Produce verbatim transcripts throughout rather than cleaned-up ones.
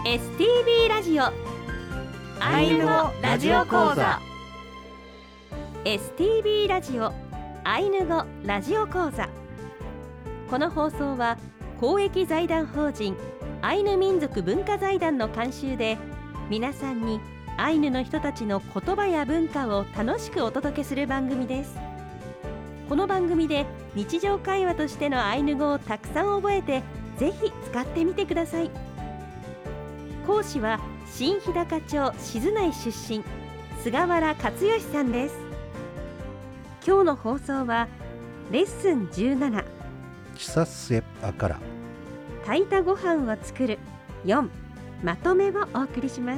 エスティービー ラジオアイヌ語ラジオ講座 エスティービー ラジオアイヌ語ラジオ講座。この放送は公益財団法人アイヌ民族文化財団の監修で、皆さんにアイヌの人たちの言葉や文化を楽しくお届けする番組です。この番組で日常会話としてのアイヌ語をたくさん覚えて、ぜひ使ってみてください。講師は新日高町静内出身、菅原克義さんです。今日の放送はレッスンじゅうなな、 チサスエアカラ、 炊いたご飯を作るよん、まとめをお送りします。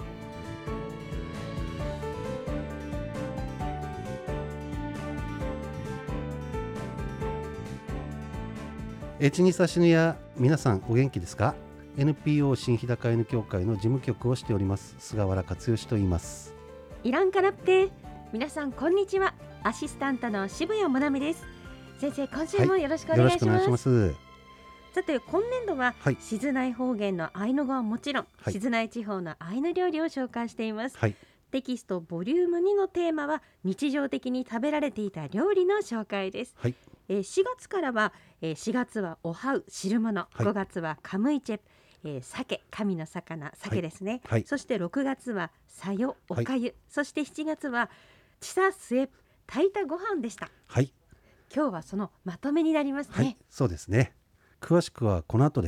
エチニサシヌや皆さんお元気ですか？ エヌピーオー 新日高アイヌ協会の事務局をしております菅原克義と言います。 イランカラプテ、皆さんこんにちは。アシスタントの渋谷もなみです。先生、今週もよろしくお願いします。 はい、よろしくお願いします。 さて、今年度は、はい、静内方言のアイヌ語はもちろん、はい、静内地方のアイヌ料理を紹介しています。はい、テキストボリュームにのテーマは日常的に食べられていた料理の紹介です。はい、えー、しがつからは、えー、しがつはおはう汁物、はい、ごがつはカムイチェプ、えー、鮭、神の魚、鮭ですね。はいはい、そしてろくがつはさよ、おかゆ、はい、そしてしちがつはチサスエプ、炊いたご飯でした。はい、今日はそのまとめになりますね。はい、 そうですね。詳しくはこの後です。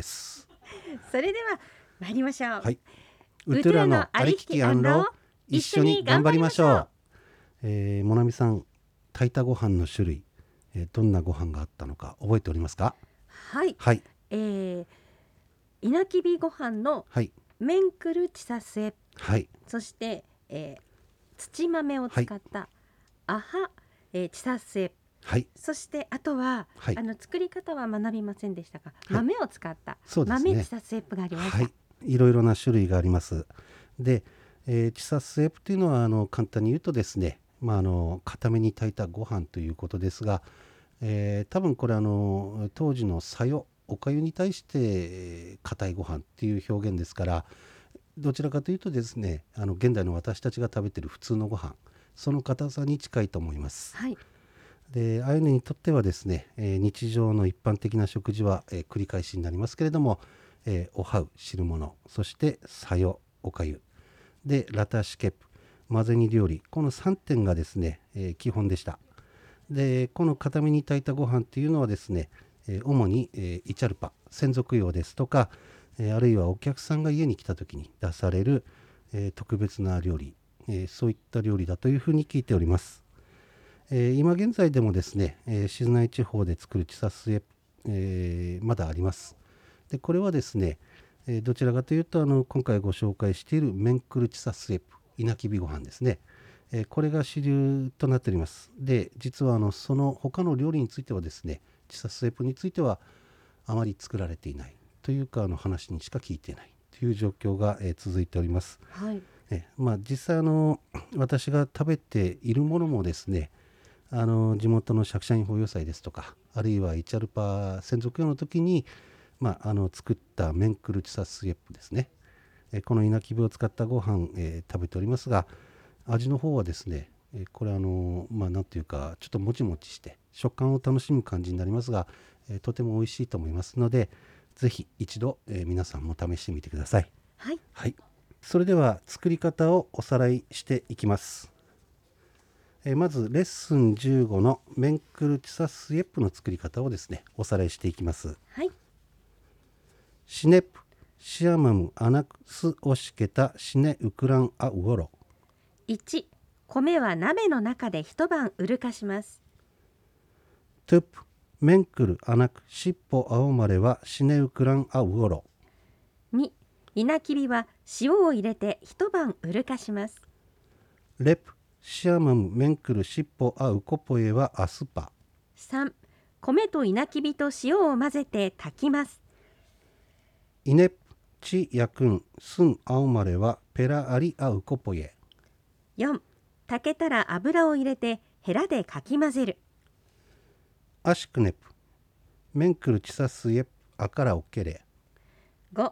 それでは参りましょう。はい、 ウトゥラのありききアンロ、一緒に頑張りましょう。えー、もなみさん、炊いたご飯の種類、えー、どんなご飯があったのか覚えておりますか？ はい、はい、えー、稲きびご飯のメンクルチサスエプ、はい、そして、えー、土豆を使った、はい、アハ、えー、チサスエプ、はい、そしてあとは、はい、あの作り方は学びませんでしたが、はい、豆を使った、ね、豆チサスエプがありました。はい、 いろいろな種類があります。で、えー、チサスエプというのはあの簡単に言うとですね、まあ、あの固めに炊いたご飯ということですが、えー、多分これあの当時のさよ、おかゆに対して硬いご飯っていう表現ですから、どちらかというとですね、あの現代の私たちが食べている普通のご飯、その硬さに近いと思います。はい、でアイヌにとってはですね、えー、日常の一般的な食事は、えー、繰り返しになりますけれども、えー、おはう汁物、そしてさよ、おかゆでラタシケプ、混ぜ煮料理、このさんてんがですね、えー、基本でした。でこの固めに炊いたご飯っていうのはですね、えー、主に、えー、イチャルパ、専属用ですとか、えー、あるいはお客さんが家に来た時に出される、えー、特別な料理、えー、そういった料理だというふうに聞いております。えー、今現在でもですね、えー、静内地方で作るチサスエプ、えー、まだあります。でこれはですね、えー、どちらかというとあの今回ご紹介しているメンクルチサスエプ、稲きびご飯ですね、えー、これが主流となっております。で実はあのその他の料理についてはですね、チサスエプについてはあまり作られていないというか、あの話にしか聞いていないという状況が、えー、続いております。はい、えーまあ、実際あの私が食べているものもですね、あの地元の釈迦院法要祭ですとか、あるいはイチャルパ専属用の時に、まあ、あの作ったメンクルチサスエプですね、えー、この稲きびを使ったご飯、えー、食べておりますが、味の方はですね、えー、これあのまあなんていうかちょっともちもちして食感を楽しむ感じになりますが、えー、とても美味しいと思いますので、ぜひ一度、えー、皆さんも試してみてください。はい、はい、それでは作り方をおさらいしていきます。えー、まずレッスンじゅうごのメンクルチサスエプの作り方をですね、おさらいしていきます。はい、シネプシアマムアナクスオシケタシネウクランアウゴロ。 いち、米は鍋の中で一晩うるかします。 トゥプメンクルアナクシッポアオマレはシネウクランアウゴロ。 に、稲きびは塩を入れて一晩うるかします。 レプシアマムメンクルシッポアウコポエはアスパ。 さん、米と稲きびと塩を混ぜて炊きます。 イネプチヤクンスンアオマレはペラアリアウコポエ。 よん、炊けたら油を入れてヘラでかき混ぜる。 アシクネプメンクルチサスエプアカラオケレ。 ご、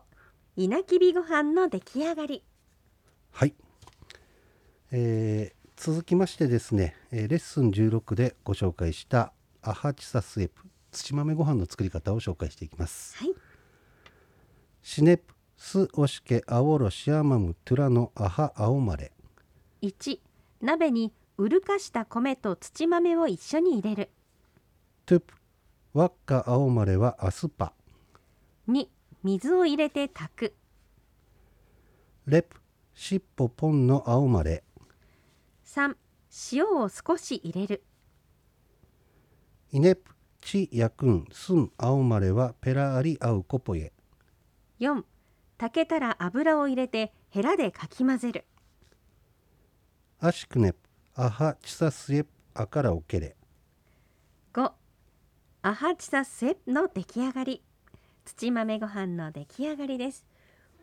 稲きびご飯の出来上がり。 はい、えー続きましてですね、えーレッスンじゅうろくでご紹介したアハチサスエプ土豆ご飯の作り方を紹介していきます。 はい。 シネプスオシケアオロシアマムトゥラノアハアオマレ。 いち、鍋にうるかした米と土豆を一緒に入れる。 トゥプワッカアオマレはアスパ。 に、水を入れて炊く。 レプシッポポンのアオマレ。 さん、塩を少し入れる。 イネプチヤクンスンアオマレはペラアリアウコポエ。 よん、炊けたら油を入れてヘラでかき混ぜる。 アシクネプアハチサスエプアカラオケレ。 ご、アハチサスエプの出来上がり。土豆ご飯の出来上がりです。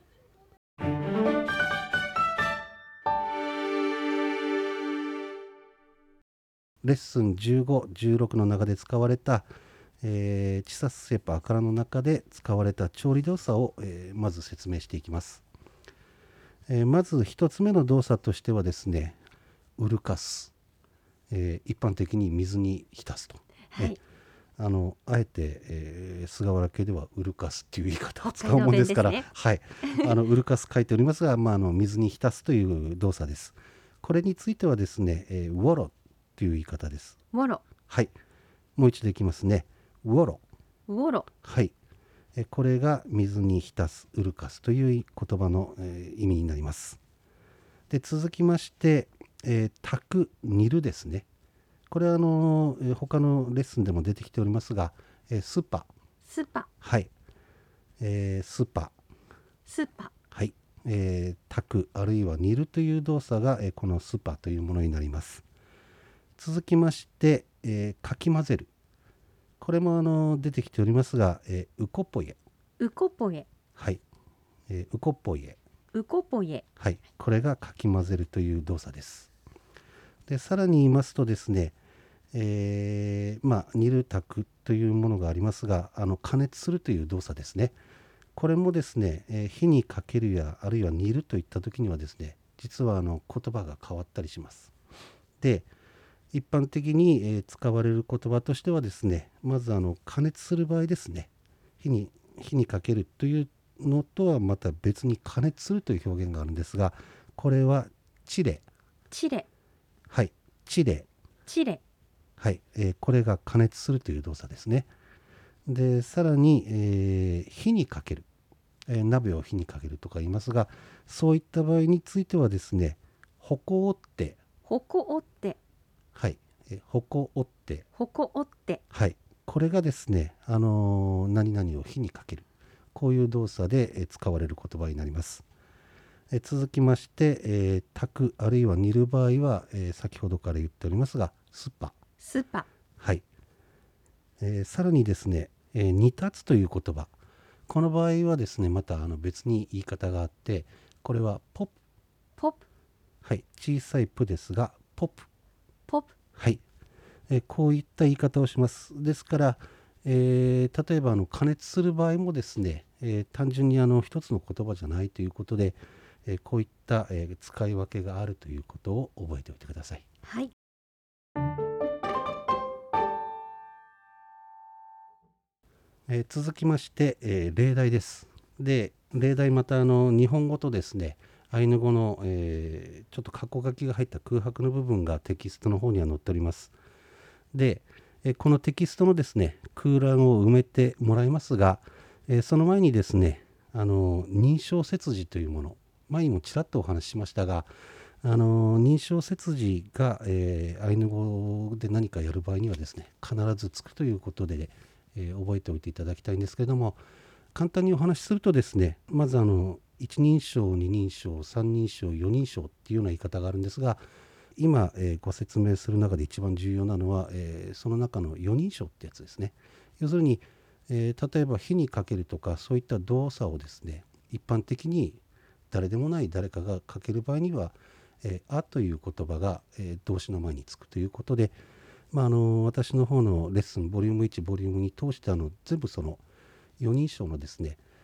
レッスンじゅうご、じゅうろくの中で使われた、えーチサスエプアカラの中で使われた調理動作を、えーまず説明していきます。えーまず一つ目の動作としてはですね、うるかす、えー一般的に水に浸すと、 はいねあのあえて、えー菅原家ではうるかすっていう言い方を使う北海道もんですから、 弁ですねはいあのうるかす書いておりますが、まあ、あの水に浸すという動作です。これについてはですね、えーウォロという言い方です。 ウォロ、 はい、もう一度いきますね。ウォロ。 ウォロ、 はい。えこれが水に浸す、うるかすという言葉の、えー意味になります。で、続きまして、えー炊く、煮るですね。これはあのーえー他のレッスンでも出てきておりますが、えースパ。 スパ、 はい。えースパ。 スパ、 はい。えー炊く、あるいは煮るという動作が、えーこのスパというものになります。続きまして、えーかき混ぜる。これもあの出てきておりますが、えーウコポイエ。 ウコポエ、 はい、えーウコポイエ。 ウコポエ、 はい、これがかき混ぜるという動作です。で、さらに言いますとですね、えーまあ煮る炊くというものがありますが、あの加熱するという動作ですね。これもですね、えー火にかけるやあるいは煮るといった時にはですね、実はあの言葉が変わったりします。で、一般的に、えー使われる言葉としてはですね、まずあの加熱する場合ですね、火に火にかけるというのとはまた別に加熱するという表現があるんですが、これはチレ。 チレ、 はい、チレ。 チレ、 はい、えーこれが加熱するという動作ですね。で、さらに、えー火にかける、えー鍋を火にかけるとか言いますが、そういった場合についてはですね、ほこおって、 ほこおって、 はい、えーほこおって、 ほこおって、 はい、これがですね、あのー何々を火にかける、こういう動作で、えー使われる言葉になります。えー続きまして、えー炊くあるいは煮る場合は、えー先ほどから言っておりますが、スパ。 スパ、 はい、えーさらにですね、えー煮立つという言葉、この場合はですね、またあの別に言い方があって、これはポップ。 ポップ、 はい、小さいプですが、ポップ。 ポップ、 はい、えーこういった言い方をします。ですから、えー例えばあの加熱する場合もですね、えー単純にあの一つの言葉じゃないということで、えーこういった、えー使い分けがあるということを覚えておいてください。 はい、 えー続きまして、えー例題です。で、例題またあの日本語とですね、アイヌ語の、えーちょっと括弧書きが入った空白の部分がテキストの方には載っております。で、えーこのテキストのですね、空欄を埋めてもらいますが、えーその前にですね、あの認証切字というもの、前にもちらっとお話ししましたが、あの認証切字が、えーアイヌ語で何かやる場合にはですね、必ずつくということで、えー覚えておいていただきたいんですけれども、簡単にお話しするとですね、まずあの一人称、二人称、三人称、四人称っていうような言い方があるんですが、今、えーご説明する中で一番重要なのは、えーその中の四人称ってやつですね。要するに、えー例えば火にかけるとかそういった動作をですね、一般的に誰でもない誰かがかける場合には、えーあという言葉が、えー動詞の前につくということで、まあ、あの私の方のレッスンボリュームいちボリュームに通してあの全部その四人称のですね、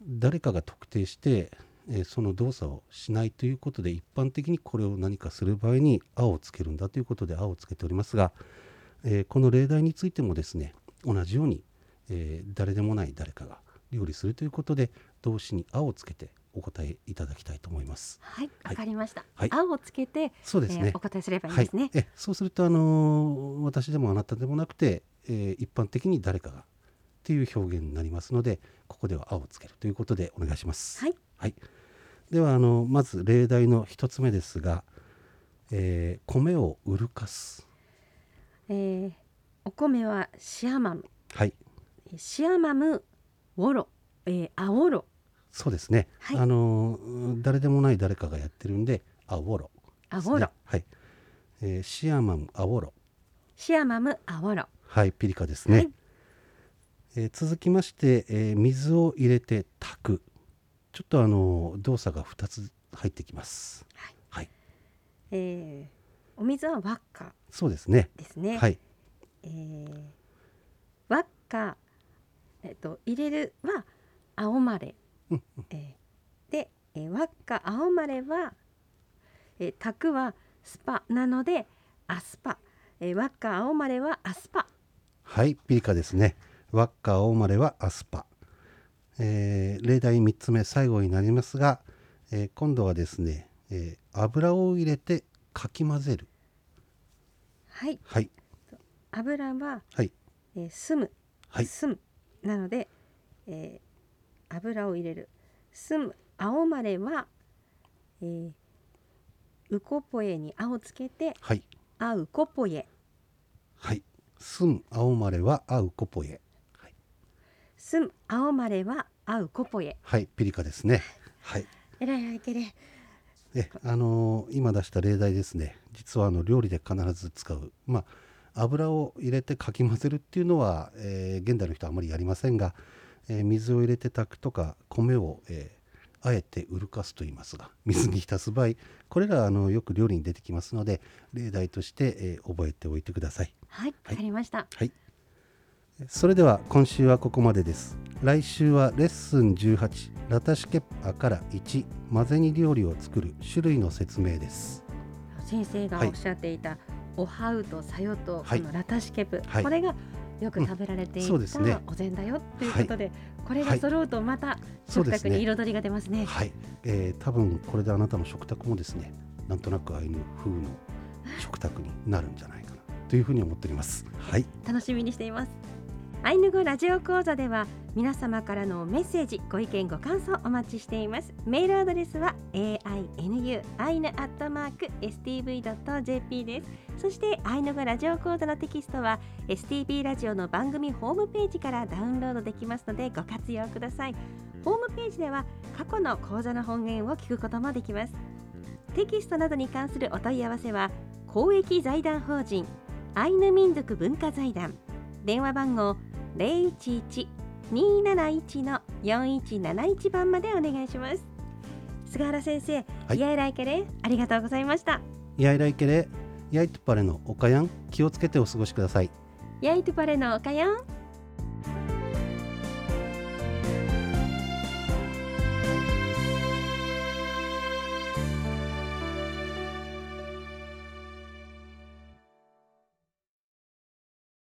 誰かが特定して、えーその動作をしないということで、一般的にこれを何かする場合に「あ」をつけるんだということで「あ」をつけておりますが、えーこの例題についてもですね、同じように、えー誰でもない誰かが料理するということで、動詞に「あ」をつけてお答えいただきたいと思います。 はい、 はいわかりました。 はいあをつけて、 そうですね、 えーお答えすればいいんですね。 はい、えそうすると、あのー私でもあなたでもなくて、えー一般的に誰かがっていう表現になりますので、ここでは「あ」をつけるということでお願いします。 はい、 はい、ではあのまず例題の一つ目ですが、えー米をうるかす。 えーお米はシアマム、 はい、 シアマムウォロ、えー、アオロ、 そうですね、 はいあのー誰でもない誰かがやってるんで「あおろ」ですね。 アオロ、 はい、えーシアマムあおろ、 シアマムアオロ。 はい、ピリカですね。 はい、 えー続きまして、えー水を入れて炊く。ちょっとあの動作がふたつ入ってきます。 はいはい、 えーお水はワッカそうですね。 ですね。 はい、 えーワッカ、えっと入れるは青マレ、 うんえーで、えーワッカ青マレは、えー炊くはスパなのでアスパ、えーワッカ青マレはアスパ。 はい、ピリカですね。ワッカ青まれはアスパ。えー例題みっつめ、最後になりますが、えー今度はですね、えー油を入れてかき混ぜる。 はい、 はい、 油は、 はい、 えー、スム、 はい、 スムなので、えー油を入れるスム青マレは、えーウコポエに「あ」をつけてはい、 「あウコポエ」、 はい。すん青まれはあうこぽえ。はい、 スム青マレは「あウコポエはい、ピリカですね。はい。」。 えらいあいけれ。 えあのー今出した例題ですね、実はあの料理で必ず使う、まあ、油を入れてかき混ぜるっていうのは、えー現代の人はあまりやりませんが、えー水を入れて炊くとか米を、えーあえてうるかすと言いますが、水に浸す場合、これらあのよく料理に出てきますので、例題として、えー覚えておいてください。 はいわかりました。 はい、それでは今週はここまでです。来週はレッスンじゅうはち、ラタシュケッパからいち、混ぜ煮料理を作る種類の説明です。 先生がおっしゃっていた、おはうとさよとはいこのラタシケプ、 はいこれがよく食べられていうんそうですねたお膳だよということで、これが揃うとまた食卓そうですねに彩りが出ますね。 はい、えー多分これであなたの食卓もですね、なんとなくアイヌ風の食卓になるんじゃないかなというふうに思っております。はい、 楽しみにしています。アイヌ語ラジオ講座では皆様からのメッセージ、ご意見ご感想お待ちしています。メールアドレスは エーアイエヌユー アイヌアットマーク エスティーブイドットジェーピー です。そしてアイヌ語ラジオ講座のテキストは エスティービー ラジオの番組ホームページからダウンロードできますのでご活用ください。ホームページでは過去の講座の本源を聞くこともできます。テキストなどに関するお問い合わせは公益財団法人アイヌ民族文化財団、電話番号 ゼロいちいち にーなないち のよんいちなないち 番までお願いします。菅原先生、 はい、 イヤイライケレありがとうございました。 やいらいけれやいとパレのおかやん、気をつけてお過ごしください。 ヤイトパレのおかやん。